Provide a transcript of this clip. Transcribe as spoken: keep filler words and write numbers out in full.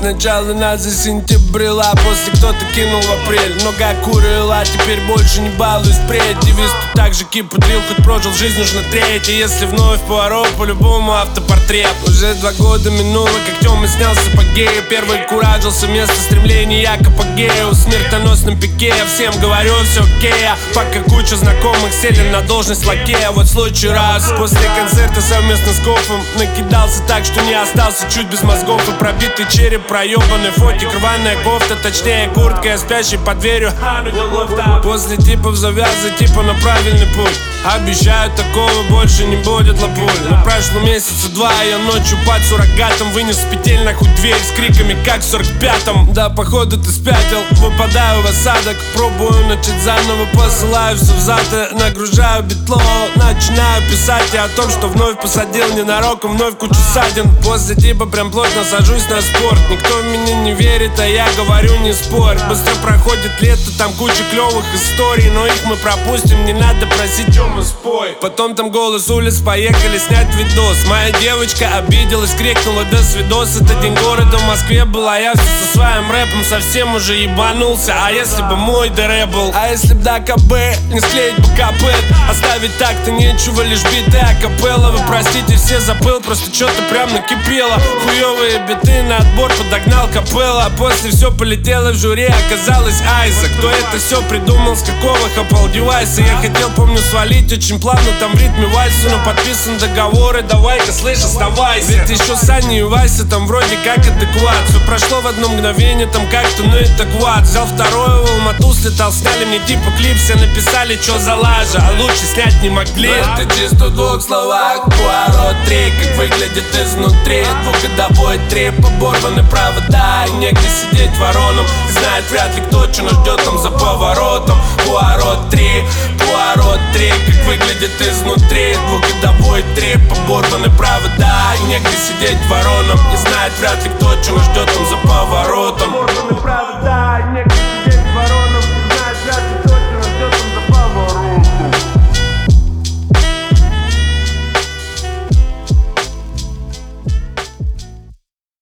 Сначала нас засентябрила, после кто-то кинул в апрель. Много курила, теперь больше не балуюсь впредь. Девиз тут так же кипудрил, хоть прожил жизнь нужно треть. И если вновь поворот, по-любому автопортрет. Уже два года минуло, как Тёма снял сапоги. Первый куражился, место стремления к апогею. В смертоносном пике я всем говорю, все окей. А пока куча знакомых сели на должность лакея. Вот случай раз, после концерта совместно с Кофом накидался так, что не остался чуть без мозгов. И пробитый череп, проебанный фотик, рваная кофта, точнее куртка, я спящий под дверью. После типов завязы, типа на правильный путь. Обещают, такого больше не будет лапуль. Но прошло месяца два, я ночью под суррогатом вынес с петель нахуй дверь с криками, как в сорок пятом. Да, походу ты спятил, выпадаю в осадок. Пробую начать заново, посылаю все взад и нагружаю битло. Начинаю писать я о том, что вновь посадил ненароком вновь кучу ссадин. После типа прям плотно сажусь на спорт. Никто в меня не верит, а я говорю не спорь. Быстро проходит лето, там куча клевых историй, но их мы пропустим, не надо просить, Тёма, спой. Потом там голос улиц, поехали снять видос. Моя девочка обиделась, крикнула до свидос. Это день города в Москве был, а я все со своим рэпом совсем уже ебанулся. А если бы мой ДР был? А если б до КБ не склеить бы капет? Оставить так-то нечего, лишь биты акапелла. Вы простите, все забыл, просто что-то прям накипело. Хуёвые биты на отбор подогнал капелла. А после все полетело в жюри, оказалось Айза. Кто это все придумал, с какого Apple девайса? Я хотел, помню, свалить очень плавно там в ритме вальса, но подписан договоры, давай-ка, слышь, оставайся. Ведь еще Саня и Вася там вроде как адекват. Все прошло в одно мгновение, там как-то, ну это квад. Взял второе в Алмату, слетал, сняли мне типа клип. Все написали, чё за лажа, а лучше снять не могли. Это чисто в двух словах, поворот три. Как выглядит изнутри двухгодовой трип. Оборваны провода и негде сидеть вороном. Знает вряд ли кто, что нас ждет там за поворотом. Поворот три, поворот три. Как выглядит изнутри двухгодовой трип. Оборваны провода и негде сидеть вороном. Не знает вряд ли кто, что нас ждет там за поворотом. Оборваны провода.